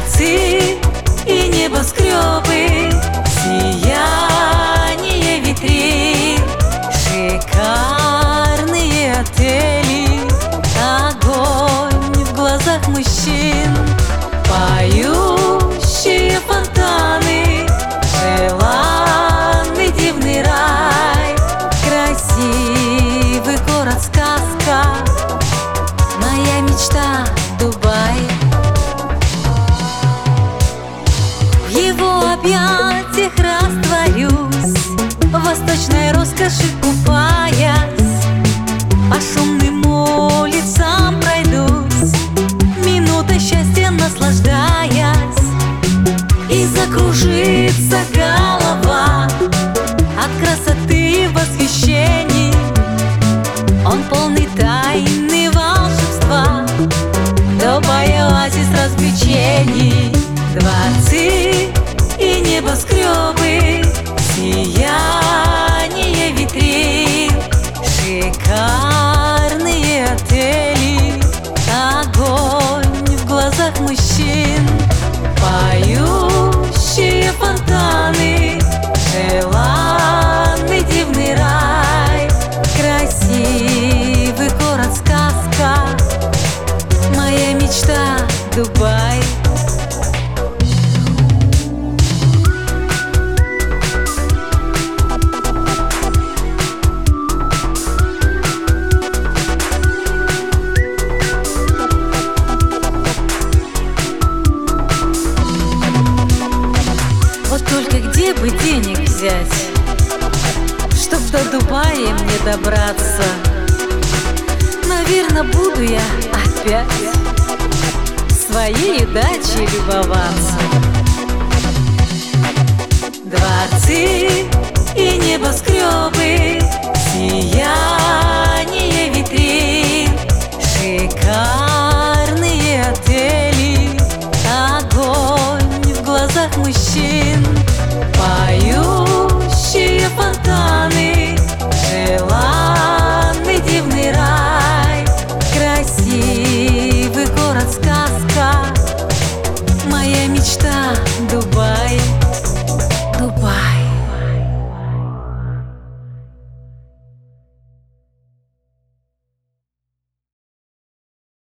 дворцы и небоскребы, сияние витрин, шикарные отели, огонь в глазах мужчин, поющие фонтаны, желанный дивный рай, красивый город-сказка, моя мечта Дубай. В его объятиях растворюсь, в восточной роскоши купаясь, по шумным улицам пройдусь, минутой счастья наслаждаясь, и закружится голова от красоты и восхищений. Он полный тайны волшебства, Дубай оазис развлечений. Дворцы и небоскребы, сияние витрин, шикарные отели, огонь в глазах мужчин, поющие фонтаны, желанный дивный рай, красивый город-сказка, моя мечта Дубай. Вот только где бы денег взять, чтоб до Дубая мне добраться? Наверно, буду я опять своей дачей любоваться. Дворцы и небоскребы,